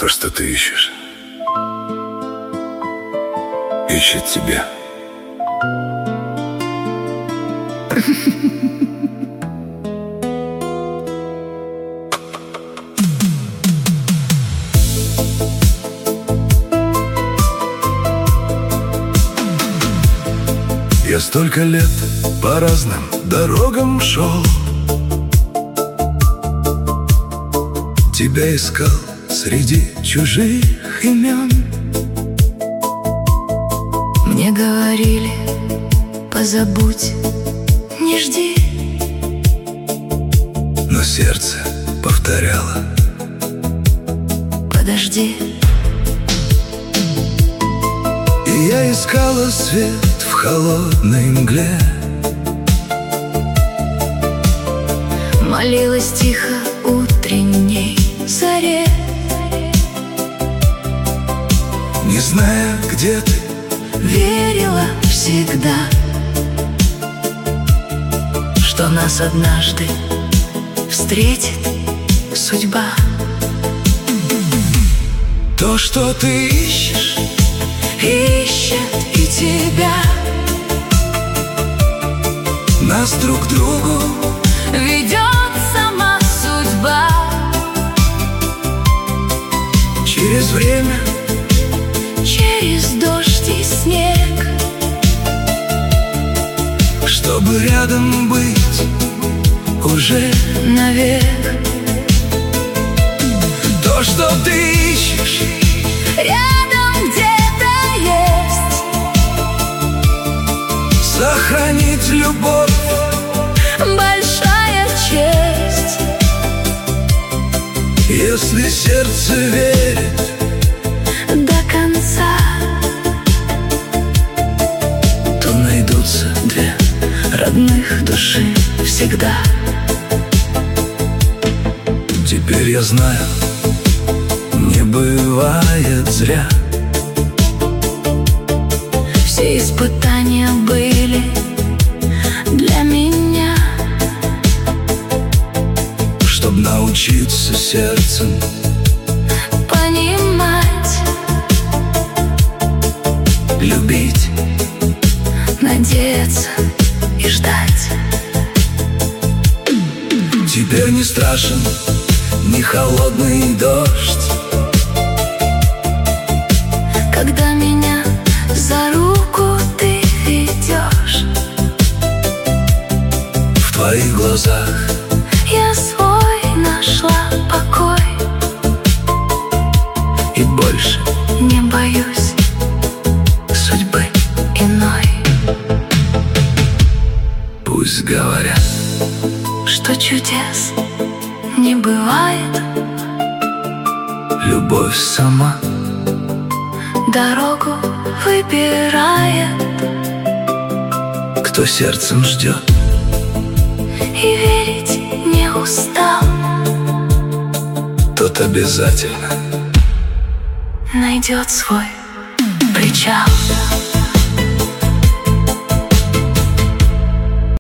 То, что ты ищешь, ищет тебя. Я столько лет по разным дорогам шел, тебя искал среди чужих имен. Мне говорили: позабудь, не жди. Но сердце повторяло: подожди. И я искала свет в холодной мгле, молилась тихо утренней заре, не зная, где ты, верила всегда, что нас однажды встретит судьба. То, что ты ищешь, ищет и тебя. нас друг к другу ведет сама судьба. через время, через дождь и снег, чтобы рядом быть уже навек. то, что ты ищешь, Рядом где-то есть. сохранить любовь, Большая честь. если сердце верит До конца то найдутся две родных души всегда. Теперь я знаю, не бывает зря. Все испытания были для меня, Чтоб научиться сердцем понимать, любить, надеяться и ждать. теперь не страшен ни холодный дождь, Когда меня за руку ты ведешь, в твоих глазах я свой нашла покой и больше не боюсь судьбы иной. пусть говорят, Что чудес не бывает, любовь сама дорогу выбирает. кто сердцем ждет, И верить не устал, тот обязательно найдет свой причал.